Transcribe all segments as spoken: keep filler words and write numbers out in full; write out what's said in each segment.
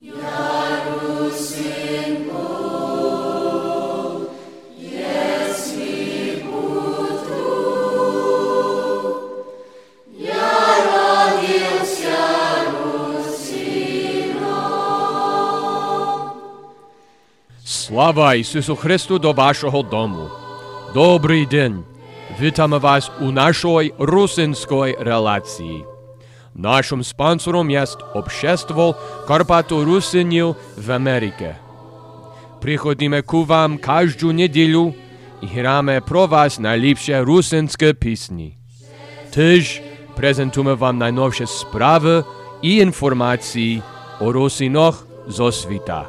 Слава Ісусу Христу до вашого дому. Добрий день. Вітаємо вас у нашій русинській релації. Нашим спонсором є Общество Карпато-Русинів в Америці. Приходимо к вам кожну неділю і граємо про вас найліпші русинські пісні. Теж презентуємо вам найновші справи і інформації о русинах зо світа.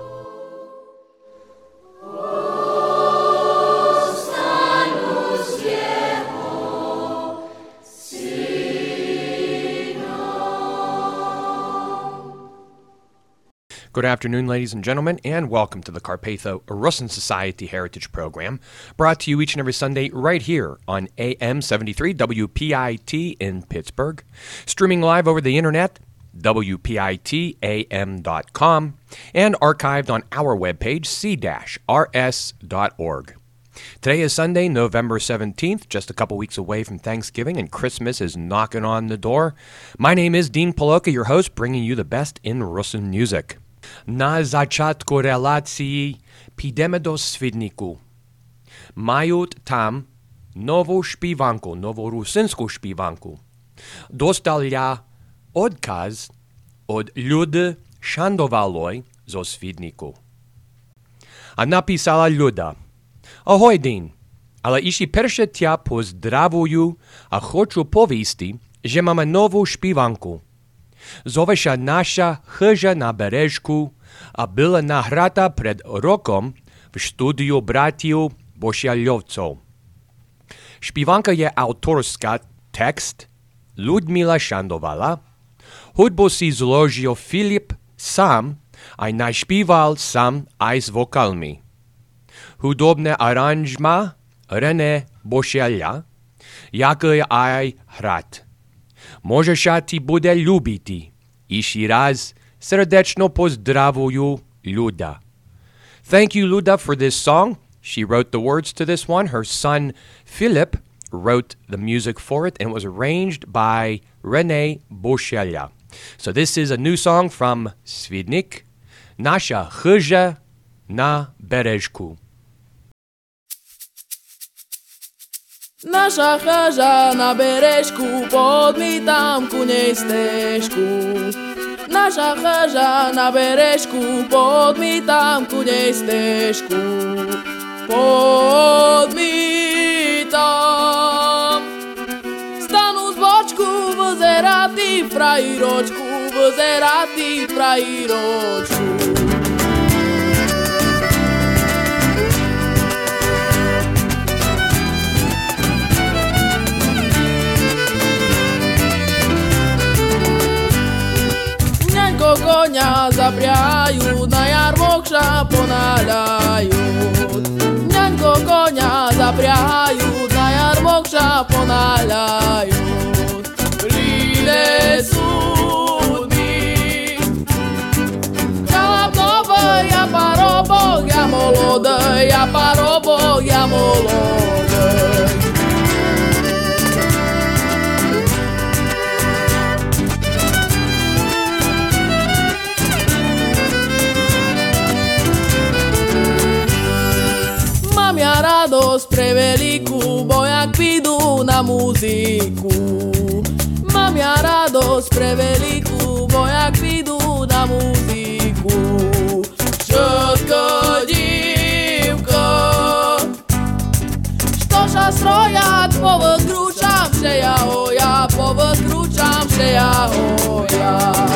Good afternoon, ladies and gentlemen, and welcome to the Carpatho Rusin Society Heritage Program, brought to you each and every Sunday right here on A M seventy-three W P I T in Pittsburgh, streaming live over the internet, W P I T A M dot com, and archived on our webpage, c dash r s dot org. Today is Sunday, November seventeenth, just a couple weeks away from Thanksgiving, and Christmas is knocking on the door. My name is Dean Poloka, your host, bringing you the best in Rusin music. На зачатку релації підемо до Свіднику. Мають там нову шпіванку, нову русинську шпіванку. Достал я odkaz od Люди Шандовалої зо Свіднику. А написала Люда: «Ahoj, Dean, але іще перше тя поздравую, а хочу повісти, що маємо нову шпіванку. Зовеша наша хижа на бережку, а була награта перед роком в студію братів Бошяльовців. Шпіванка є авторська, текст Людмила Шандовала, hudbu si zložil Filip sám, aj našpíval sám aj s vokalmi. Hudobné aranžma René Bošelia, jaký aj hrát. Možeša ti bude ľúbiti. Iši raz srdečno pozdravuju Luda. Thank you, Luda, for this song. She wrote the words to this one. Her son, Philip, wrote the music for it, and it was arranged by René Bošelia. So this is a new song from Svidnik, Nasha Chizha na Berezhku. Naša chrža na berežku, podmítam ku nej stežku. Naša chrža na berežku, podmítam ku nej stežku. Podmítam. Stanu z bočku, vzeratý frajiročku, vzeratý frajiročku. Konia zapriajú, na jarmokša ponáľajú. Ňaňko konia zapriajú, na jarmokša ponáľajú. Príde súdny, kalapnovo, ja parobok, ja molodej, ja parobok, ja molodej. Mám ja radosť pre veľkú, bo jak pídu na muziku. Mám ja radosť pre veľkú, bo jak pídu na muziku. Všetko dívko, štoša strojat, povykrúčam, že ja hoja, povykrúčam, že ja hoja.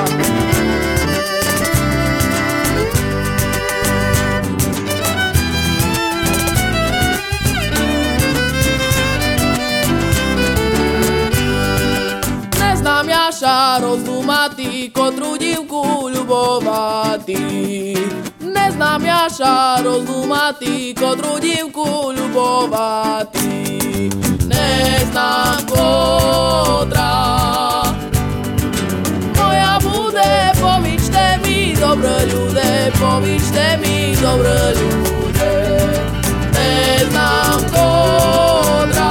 Jaša rozumatý, kotrú dívku ľubovatý. Neznám Jaša rozumatý, kotrú dívku ľubovatý. Neznám kotra, moja bude, povíčte mi do dobre ľude, povíšte mi, dobre ľude. Neznám kodra,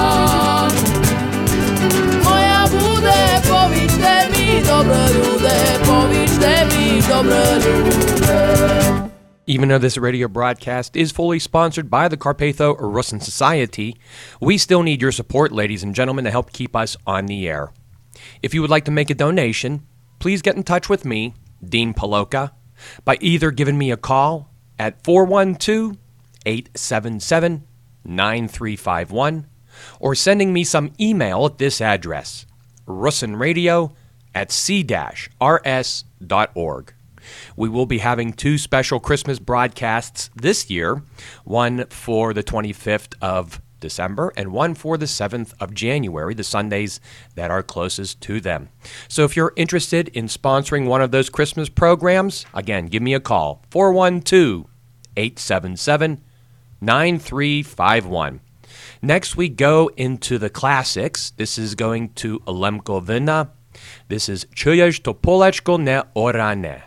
moja bude, povíšte mi, dobre ľude, povíšte mi, dobre ľude. Even though this radio broadcast is fully sponsored by the Carpatho Rusyn Society, we still need your support, ladies and gentlemen, to help keep us on the air. If you would like to make a donation, please get in touch with me, Dean Paloka, by either giving me a call at four one two, eight seven seven, nine three five one or sending me some email at this address, rusynradio at c dash r s dot org. We will be having two special Christmas broadcasts this year, one for the twenty-fifth of December and one for the seventh of January, the Sundays that are closest to them. So if you're interested in sponsoring one of those Christmas programs, again, give me a call, four one two, eight seven seven, nine three five one. Next, we go into the classics. This is going to Lemko Vina. This is Čuješ to polečko ne orane.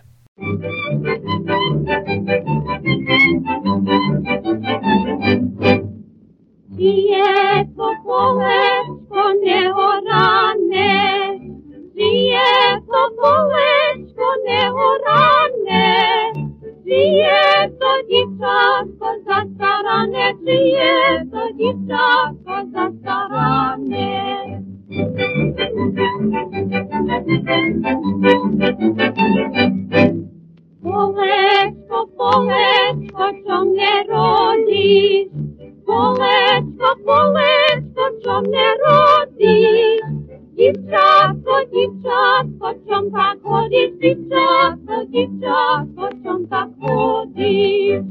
Žije to polečko neorane, žije to polečko neorane, žije to dívčatko zastarane, žije to dívčatko zastarane. Polečko, polečko, čo mne rodíš, polečko, polečko, čo mne rodíš, dívčatko, dívčatko, čom tak chodíš, dívčatko, dívčatko, čom tak chodíš.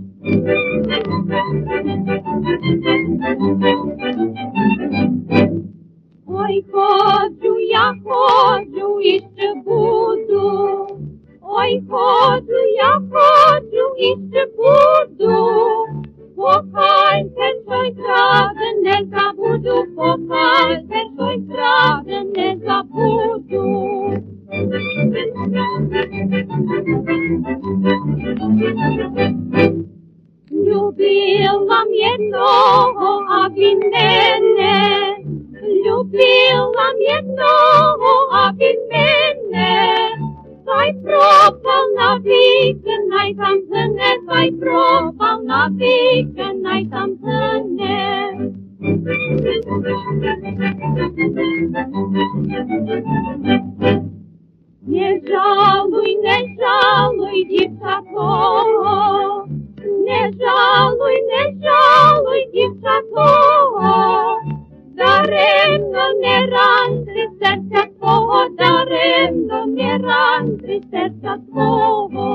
Oj, chodzу, ja chodzу, jeszcze budu, oj, chodzу, ja chodzу, jeszcze budu. Pokaj ten svoj krade ne zabudu, pokaj ten svoj krade ne zabudu. Ljubila jednoho, a vi mene, ljubila jednoho, a vi mene. Taj propal na vike, naj tam zne, taj propal na vike, naj tam zne. Nie żaluj, nie żaluj, dziewczako, nie żaluj, nie żaluj, dziewczako. Daremno nie rantry serca twого, daremno nie rantry serca twого.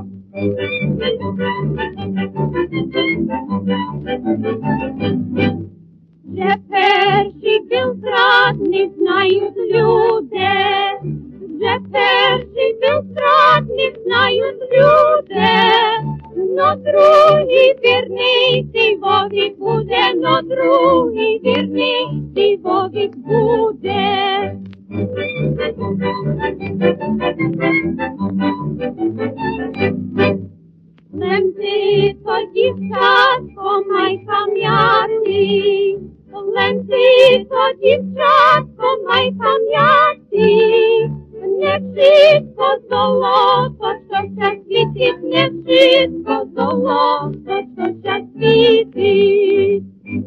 Że pierwszy był zradny, znają ludzie, że pierwszy był zradny, znają ludzie. No drugi wierny Bogi bude, no drugi wierny Bogi bude. Lem ty to dziewczatko maj pamięci, lem ty to dziewczatko maj pamięci. Nie wszystko złoto, co się świeci, nie wszystko złoto, co się świeci.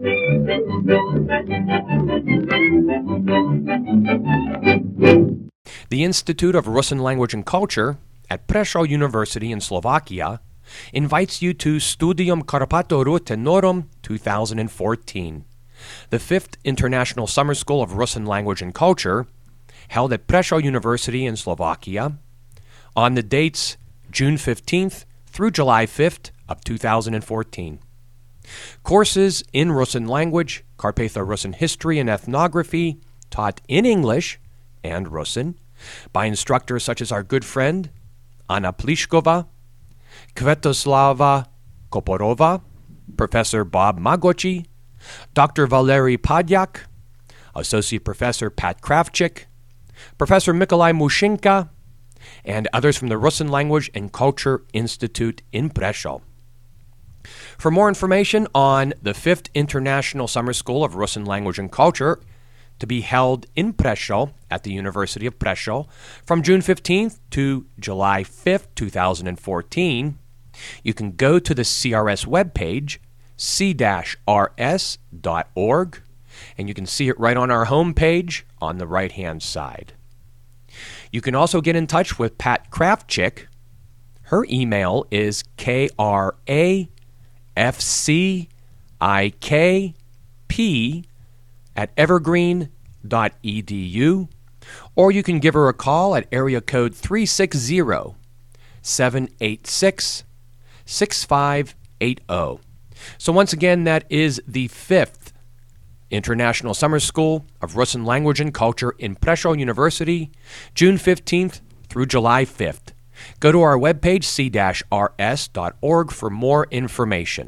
The Institute of Russian Language and Culture at Prešov University in Slovakia invites you to Studium Carpato Tenorum two thousand fourteen, the fifth International Summer School of Russian Language and Culture, held at Prešov University in Slovakia on the dates June fifteenth through July fifth of two thousand fourteen. Courses in Russian language, Carpatho Russian history and ethnography, taught in English and Russian by instructors such as our good friend Anna Pliskova, Kvetoslava Koporova, Professor Bob Magochi, Doctor Valery Padyak, Associate Professor Pat Kravchik, Professor Mikolai Mushinka, and others from the Russian Language and Culture Institute in Prešov. For more information on the fifth International Summer School of Russian Language and Culture, to be held in Prešov at the University of Prešov from June fifteenth to July fifth, two thousand fourteen, you can go to the C R S webpage, c dash r s dot org, and you can see it right on our homepage on the right-hand side. You can also get in touch with Pat Kravchik. Her email is K R A F C I K P at evergreen dot e d u, or you can give her a call at area code three six zero, seven eight six, six five eight zero. So once again, that is the fifth International Summer School of Russian Language and Culture in Prešov University, June fifteenth through July fifth. Go to our webpage, c dash r s dot org, for more information.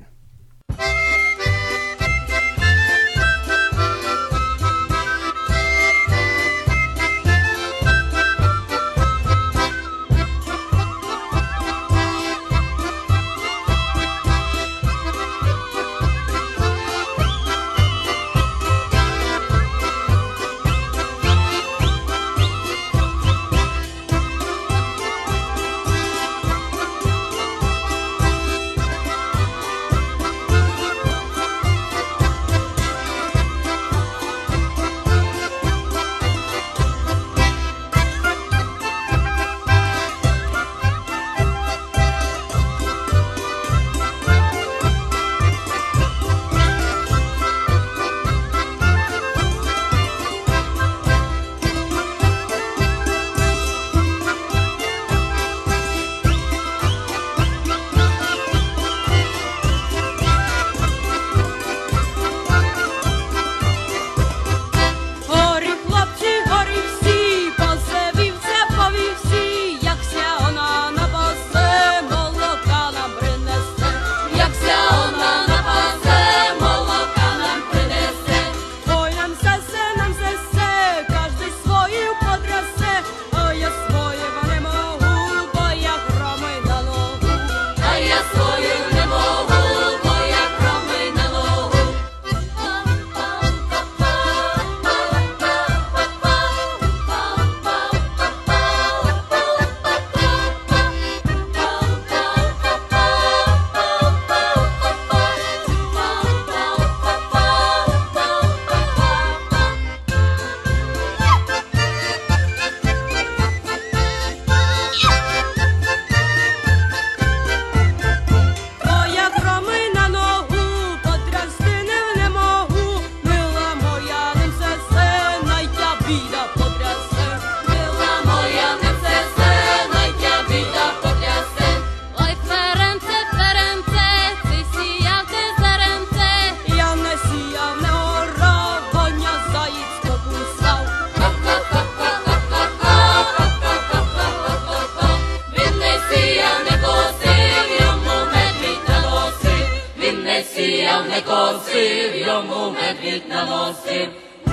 Nekosив, йому медвідь наносив.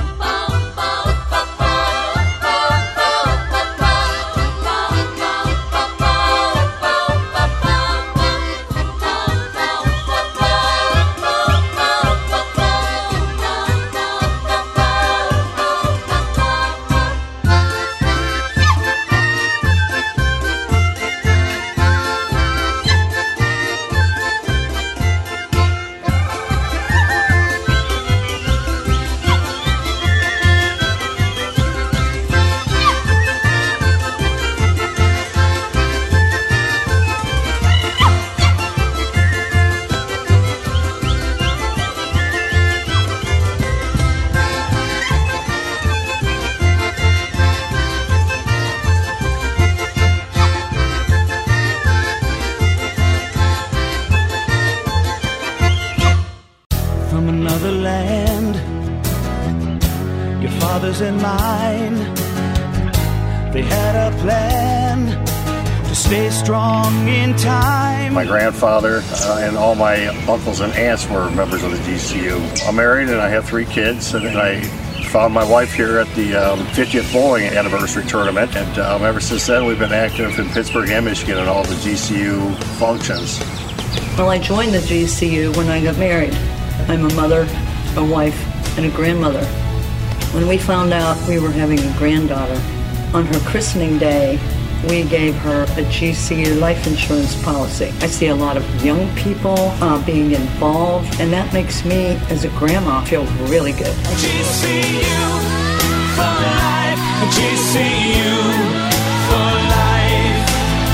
From another land, your father's and mine, they had a plan to stay strong in time. My grandfather uh, and all my uncles and aunts were members of the D C U. I'm married and I have three kids, and I found my wife here at the um, fiftieth bowling anniversary tournament, and um, ever since then we've been active in Pittsburgh and Michigan at all the G C U functions. Well, I joined the G C U when I got married. I'm a mother, a wife, and a grandmother. When we found out we were having a granddaughter, on her christening day, we gave her a G C U life insurance policy. I see a lot of young people uh, being involved, and that makes me, as a grandma, feel really good. G C U for life, G C U for life,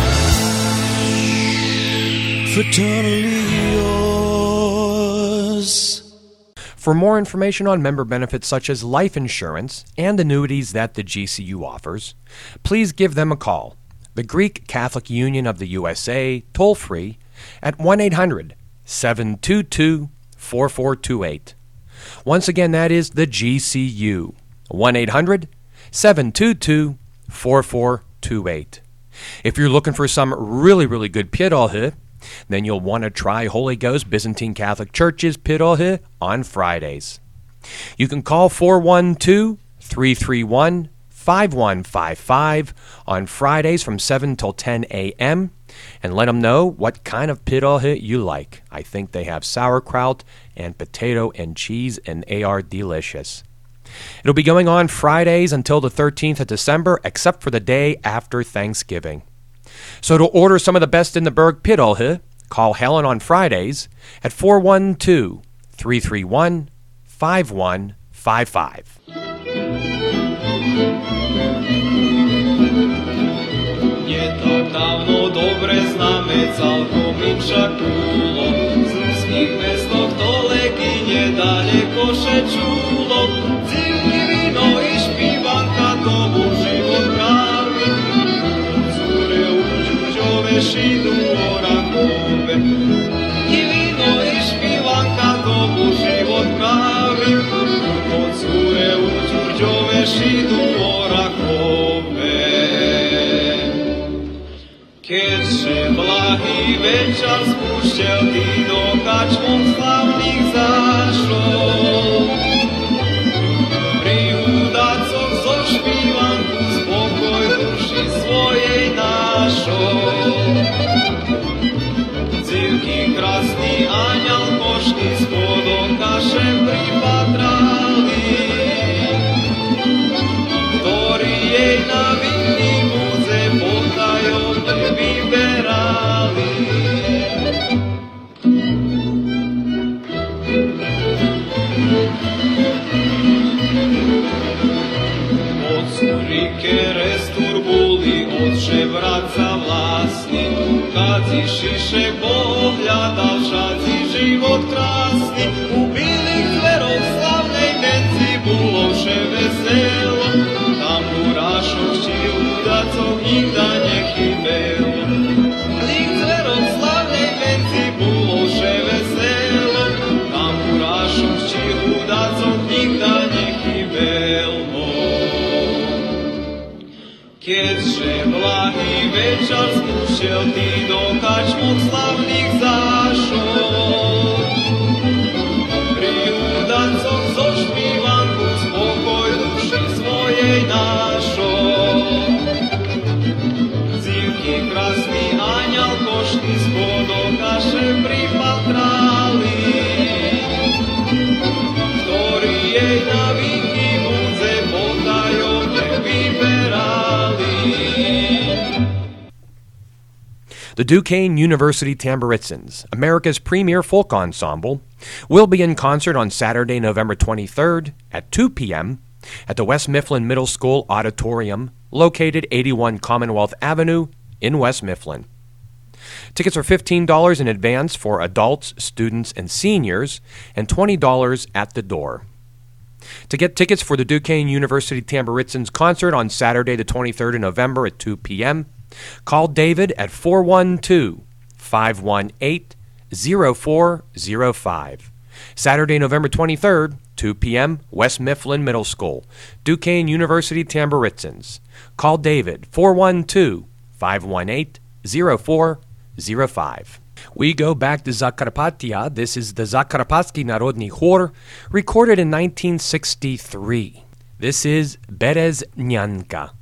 fraternally yours. For more information on member benefits such as life insurance and annuities that the G C U offers, please give them a call. The Greek Catholic Union of the U S A, toll-free, at one eight hundred, seven two two, four four two eight. Once again, that is the G C U, one eight hundred, seven two two, four four two eight. If you're looking for some really, really good pirahı, then you'll want to try Holy Ghost Byzantine Catholic Church's pirahı on Fridays. You can call four one two, three three one, five one five five on Fridays from seven till ten a.m. and let them know what kind of pirahı you like. I think they have sauerkraut and potato and cheese, and they are delicious. It'll be going on Fridays until the thirteenth of December, except for the day after Thanksgiving. So to order some of the best in the Berg pirahı, call Helen on Fridays at four one two, three three one, five one five five. Nie tak dawno dobre znamy całkiem Czakulo. Z ruskich miastach daleki niedaleko Szeczulo. Dziwki wino i śpiewanka to był żywot prawi. Córy udziudziowe szydu orakowe. I wino i śpiewanka to był żywot prawi. Córy udziudziowe szydu orakowe. Keď się blahý večer spúšťal, ty do kačmov slavných zašol. Pri hudácoch zo špívanku spokoj duši svojej našol. Dzivky krásny aňal košky spod okaše pripatrali, ktorí jej na vinný budze potajomne vyberali. Od Surike resturbuli, od žebraca vlasni, kad si Šišek pohľadal šaci život krásny. U bilých zverov slavnej menci bolo vše veselo, tam urášok či udacok nikda nechybelo. Bilých zverov slavnej menci bolo vše veselo, tam urášok či udacok nikda nechybelo. Keďže blahý večer spúšťal, ty do kačmov slavných zašol. Pri udancoch zo špívanku spokoj duši svojej našol. Dzivky krásny aňal košky spod okaše pripatrali, ktorí jej na vinný budze potajomne vyberali. The Duquesne University Tamburitzins, America's premier folk ensemble, will be in concert on Saturday, November twenty-third at two p.m. at the West Mifflin Middle School Auditorium, located eighty-one Commonwealth Avenue in West Mifflin. Tickets are fifteen dollars in advance for adults, students, and seniors, and twenty dollars at the door. To get tickets for the Duquesne University Tamburitzins concert on Saturday, the twenty-third of November at two p.m., call David at four one two, five one eight, zero four zero five. Saturday, November twenty-third, two p.m., West Mifflin Middle School, Duquesne University Tamburitzins. Call David, four one two, five one eight, zero four zero five. We go back to Zakarpattia. This is the Zakarpatski Narodny Chor, recorded in nineteen sixty-three. This is Bereznyanka.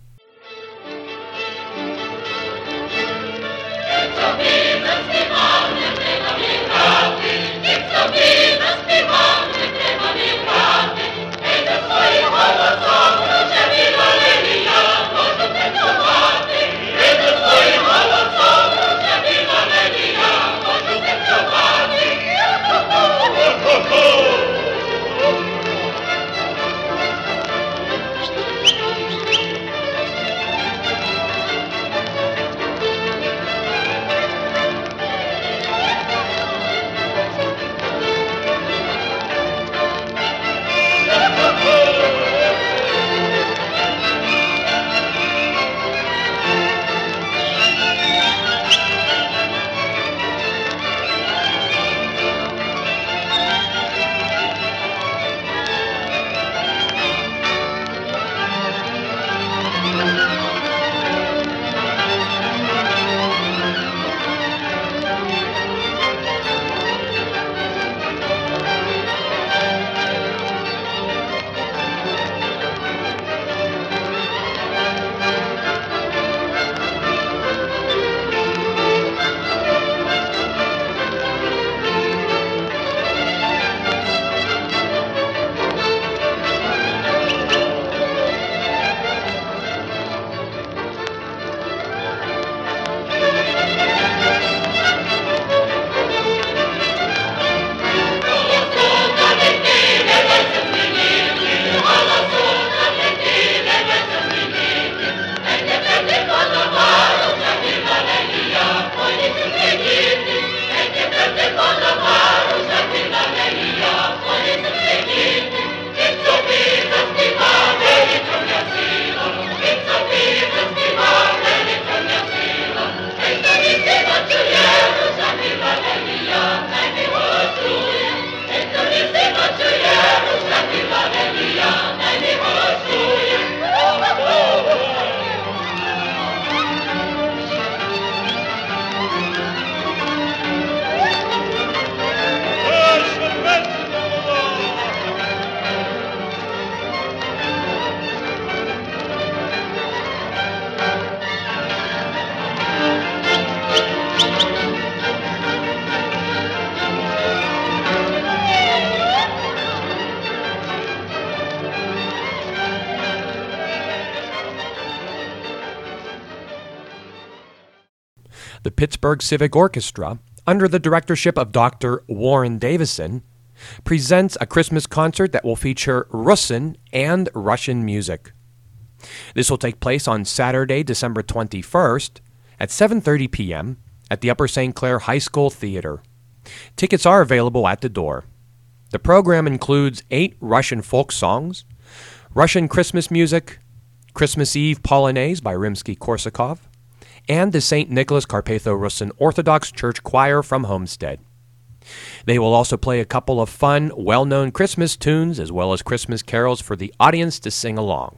The Pittsburgh Civic Orchestra, under the directorship of Doctor Warren Davison, presents a Christmas concert that will feature Russin and Russian music. This will take place on Saturday, December twenty-first at seven thirty p.m. at the Upper Saint Clair High School Theater. Tickets are available at the door. The program includes eight Russian folk songs, Russian Christmas music, Christmas Eve Polonaise by Rimsky-Korsakov, and the Saint Nicholas Carpatho-Russin Orthodox Church Choir from Homestead. They will also play a couple of fun, well-known Christmas tunes as well as Christmas carols for the audience to sing along.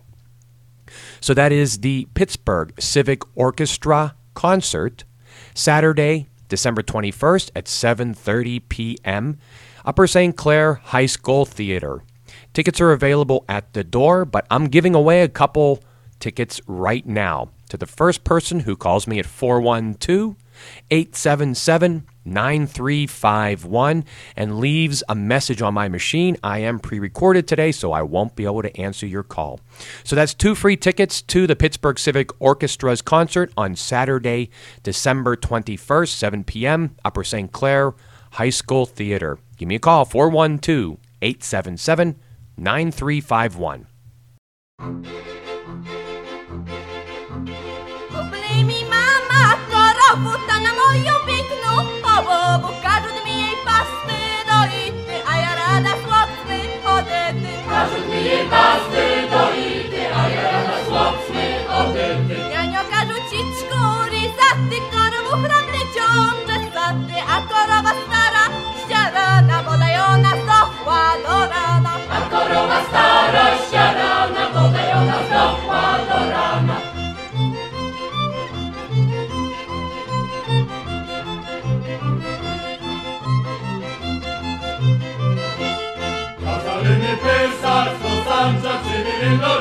So that is the Pittsburgh Civic Orchestra concert, Saturday, December twenty-first at seven thirty p.m., Upper Saint Clair High School Theater. Tickets are available at the door, but I'm giving away a couple tickets right now to the first person who calls me at four one two, eight seven seven, nine three five one and leaves a message on my machine. I am pre-recorded today, so I won't be able to answer your call. So that's two free tickets to the Pittsburgh Civic Orchestra's concert on Saturday, December twenty-first, seven p.m., Upper Saint Clair High School Theater. Give me a call, four one two, eight seven seven, nine three five one. Mi mama, korovutana moją piękną, owo każdy mi jej pasty doity, a ja rada chłopcy odety. Każdy mi jej pasty doity, a ja rada chłopcy odety. Ja nie okażu ci czkury zaty, korowu hrabry ciągle saty, a korowa stara ściarana, bodaj ona zdохła do rana. A korowa stara ściarana, bodaj ona zdохła do rana. Pisarstwo samca, czy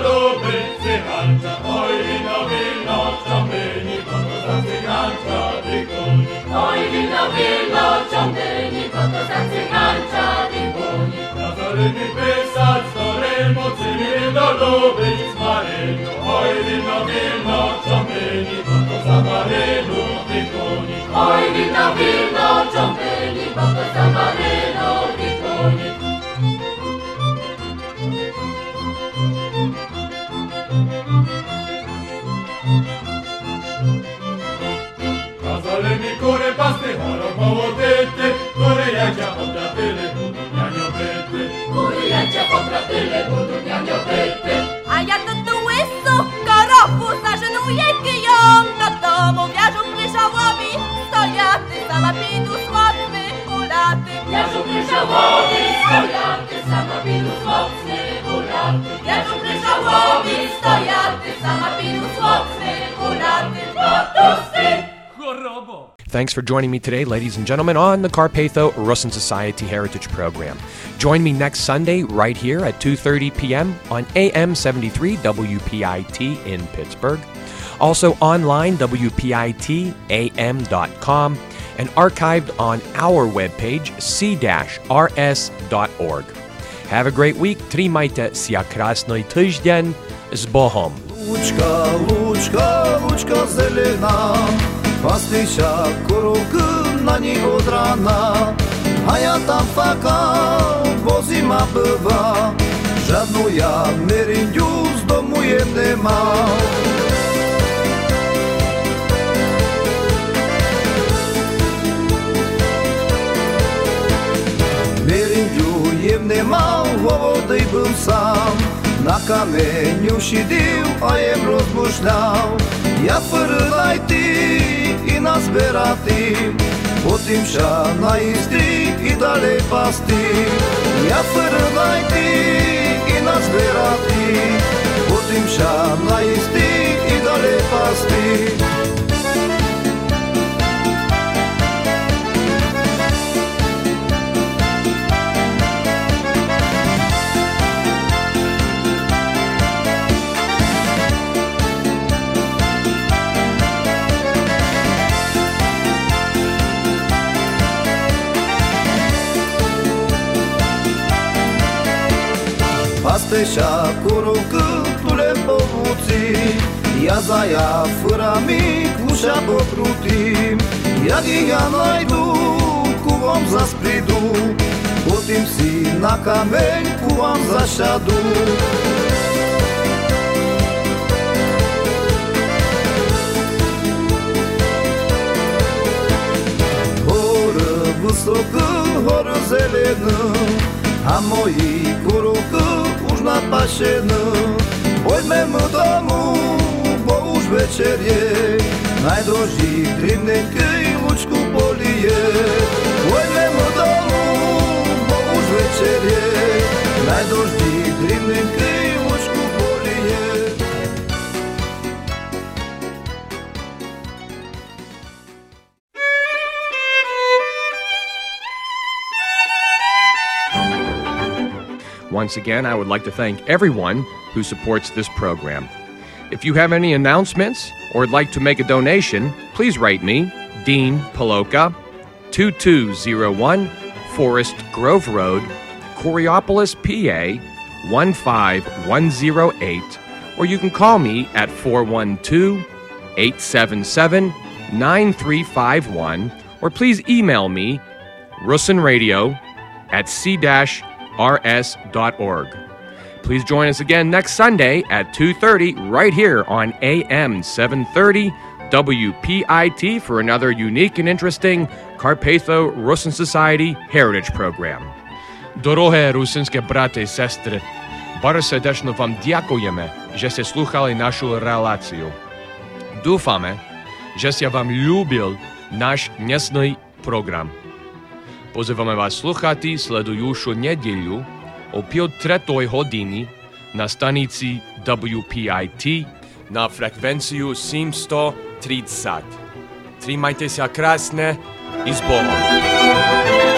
na wilno ciągnęli, bo to za maryną wikoni. Kazali mi kure pasty, chorobowo tyty, kure jacia potratyle, budu nianio byty. Kure jacia potratyle, budu nianio byty. A ja to tu łysu korowu zażenuję kiją do domu wiarzą kryżałowi stojaty, sama pidu słodny ulaty. Wiarzą kryżałowi stojaty, sama pidu słodny ulaty. Wiarzą kryżałowi stojaty, sama pidu słodny ulaty. Otusty! Thanks for joining me today, ladies and gentlemen, on the Carpatho Rusin Society Heritage Program. Join me next Sunday right here at two thirty p.m. on A M seventy-three W P I T in Pittsburgh. Also online, W P I T A M dot com, and archived on our webpage, c r s dot org. Have a great week. Trimajte sia krasnoj tyždень z Bohom. Лучка, лучка, лучка зелена, пастися коровки на ній од рана, а я там фака, бо зима бива, жадну я мерендю з дому є нема. Мерендю єм нема, голодний був сам, на каменю сидів, а єм розмишляв, як передайти і назбирати, потім ша на істрі і далі пасти, як передайти і назбирати, потім ша на істрі і далі пасти. Пастеша коровки туле по вуці, я за я фурами куша покрутим, як і я найду, кувам засприду, потім си на камень кувам засяду. Гори високі, гори зелені, а мої коровки уж на пашені. Пойдемо дому, бо уж вечір є, найдорожчий дрібненький лучку поліє. Пойдемо дому, бо уж вечір є, найдорожчий дрібненький лучку поліє. Once again, I would like to thank everyone who supports this program. If you have any announcements or would like to make a donation, please write me, Dean Paloka, two two zero one Forest Grove Road, Coriopolis, P A, one five one zero eight, or you can call me at four one two, eight seven seven, nine three five one, or please email me, rusinradio at c r s dot org. Please join us again next Sunday at two thirty right here on A M seven thirty W P I T for another unique and interesting Carpatho Rusin Society Heritage Program. Дороге русинське брати і сестри, bardzo serdecznie wam dziękujemy, że ste słuchali naszą relację. Dúfame, że ste wam lubil nasz dnesny program. Pozywamy was słuchati sledujušu nedjelju o pol tretoj hodini na stanici W P I T na frekwenciju sedemsto tridsať. Trimajte sa krásne i s Bohom.